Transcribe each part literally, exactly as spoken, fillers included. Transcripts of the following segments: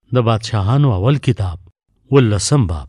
د بادشاهانو اول کتاب ولسم باب.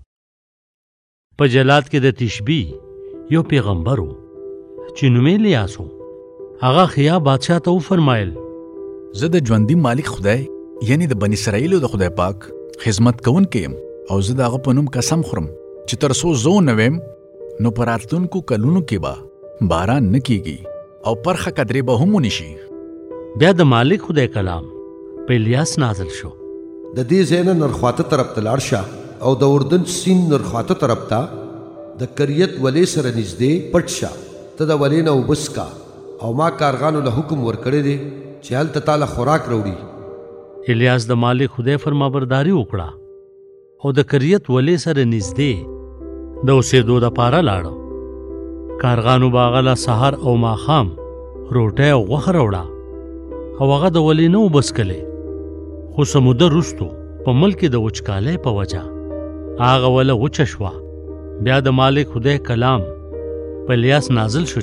په جلاد کې د تشبی یو پیغمبر و چې نوم یې الیاس و. هغه خیا بادشاه ته وفرمایل زه د ژوندي مالک خدای یعنی د بنی اسرائیلو د خدای پاک خدمت کوونکی یم او زه د هغه په نوم قسم خورم چې تر څو زه نه ویم نو په راتلونکو کلونو کې به باران نه کیږي او پرخه قدرې به هم ونه شي. بیا د مالک خدای کلام په الیاس نازل شو. د دې ځای نه نرخواته طرف ته لاړ شه او د اردن سیند نرخواته طرف ته د کریت ولې سره نږدې پټ شه. ته د ولې نه اوبه څښه او ما کارغانو له حکم ورکړی دی چې هلته تاله خوراک راوړي. الیاس د مالک خدای فرمانبرداري وکړه او د کریت ولې سره نږدې د اوسېدو دپاره لاړه. کارغانو به هغه له سهار او ماښام روټۍ او غوښه راوړه او هغه د ولې نه اوبه څښلې. خو سموده وروستو په ملک د وچکالۍ په وجه هغه وله وچه شوه. بیا د مالک خدای کلام په الیاس نازل شو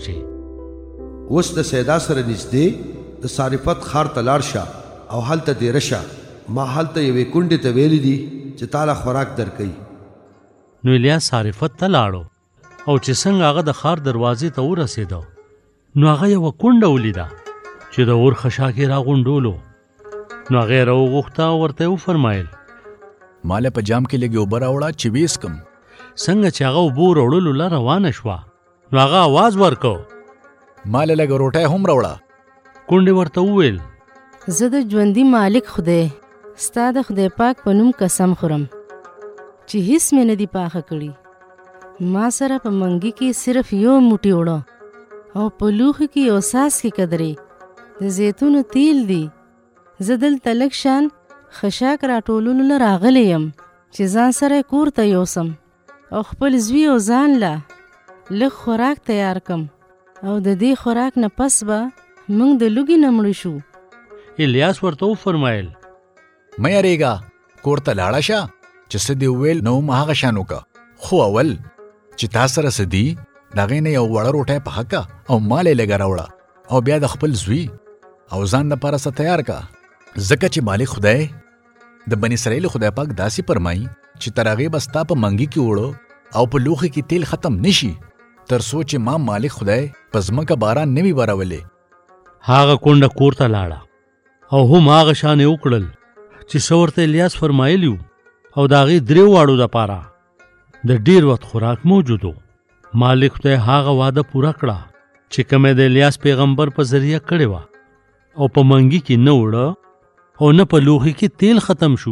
چې اوس د سیدا سره نږدې د صارفت ښار ته لاړ شه او هلته دیره شه. ما هلته یوې کونډې ته ویلي دي چې تاله خوراک درکوي. نو الیاس صارفت ته لاړو او چې څنګه هغه د ښار دروازې ته ورسېده نو هغه یوه کونډه ولیده چې د اور خشاکې راغونډولو. نو هغه یې راوغوښته او ورته یې وفرمایل ماله په جام کې لږې اوبه راوړه چې ویڅکم. څنګه چې هغه اوبو راوړلو له روانه شوه نو هغه آواز ورکړ ماله لږه روټۍ هم راوړه. کونډې ورته وویل زه د ژوندي مالک خدای ستا د خدای پاک په نوم قسم خورم چې هیڅ مې نه دي پاخه کړي. ما سره په منګي کې صرف یو موټی وړه او په لوښي کې یو څاڅکي قدرې د زیتونو تیل دي. زه دلته لږ شان خشاک راټولولو له راغلی یم چې ځان سره کور ته یوسم او خپل زوی او ځان له لږ خوراک تیار کم او د دې خوراک نه پس به موږ د لوږې نه مړه شو. الیاس ورته وفرمایل مه یارېږه کور ته لاړه شه چې څه دې وویل نو هم هغه شان وکړه. خو اول چې تا سره څه دي د هغې نه یو وړه روټۍ پخه کړه او مال یې لږه راوړه او بیا د خپل زوی او ځان دپاره څه تیار کړه. ځکه چې مالک خدای د بنی اسرائیل خدای پاک داسې فرمایي چې تر هغې به ستا په منګي کې وړو او په لوښي کې تیل ختم نشي تر څو چې ما مالک خدای په ځمکه باران نه وي بارولې. هغه کونډه کور ته لاړه او هم هغه شان یې وکړل چې څه ورته الیاس فرمایلي وو او د هغې درې واړو دپاره د ډېر وخت خوراک موجود و. مالک خدای هغه واده پوره کړه چې کوم یې د الیاس پیغمبر په ذریعه کړې وه او په منګي کې نه وړه او نه په لوښي کې تیل ختم شو.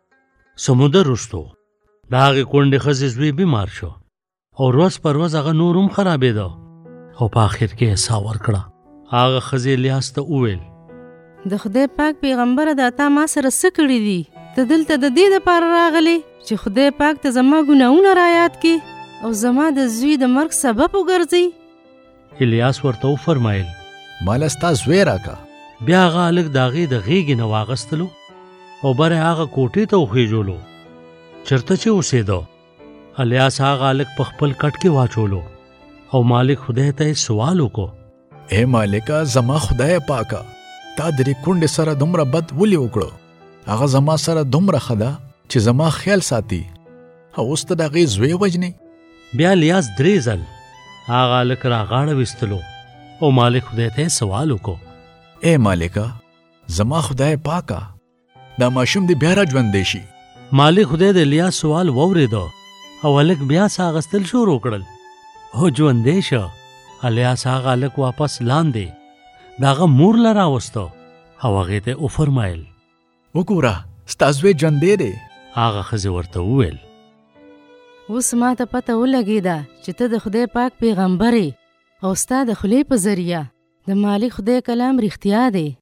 سموده وروستو د هغې کونډې ښځې زوی بیمار شو او ورځ په ورځ هغه نور هم خرابېده او په آخر کې یې ساه ورکړه. هغه ښځې الیاس ته وویل د خدای پاک پیغمبره دا تا ما سره څه کړي دي؟ ته دلته د دې دپاره راغلی چې خدای پاک ته زما ګناهونه رایاد کړي او زما د زوی د مرګ سبب وګرځي. الیاس ورته وفرمایل ماله ستا زوی راکړه. بیا هغه هلک د هغې د غېږې نه واغستلو او بره هغه کوټې ته وخېژولو چېرته چې اوسېده. الیاس هغه هلک په خپل کټ کې واچولو او مالک خدای ته یې سوال وکړو ای مالکه زما خدای پاکه تا درې کونډې سره دومره بد ولې وکړو؟ هغه زما سره دومره ښه ده چې زما خیال ساتي او اوس ته د هغې زوی وژنې. بیا الیاس درې ځل هغه هلک راغاړه ویستلو او مالک خدای ته یې سوال وکړو اے مالکه زما خدای پاکه دا ماشوم دی بیا را ژوندی شي. مالک خدای د الیاس سوال واورېده او هلک بیا ساه اخیستل شروع کړل او ژوندی شه. الیاس هغه هلک واپس لاندې د هغه مور له راوسته او هغې ته یې وفرمایل وګوره ستا زوی ژوندی دی. هغه ښځې ورته وویل اوس ما ته پته ولګېده چې ته د خدای پاک پیغمبر یې او ستا د خولې په ذریعه د مالک خدای کلام رښتیا دی.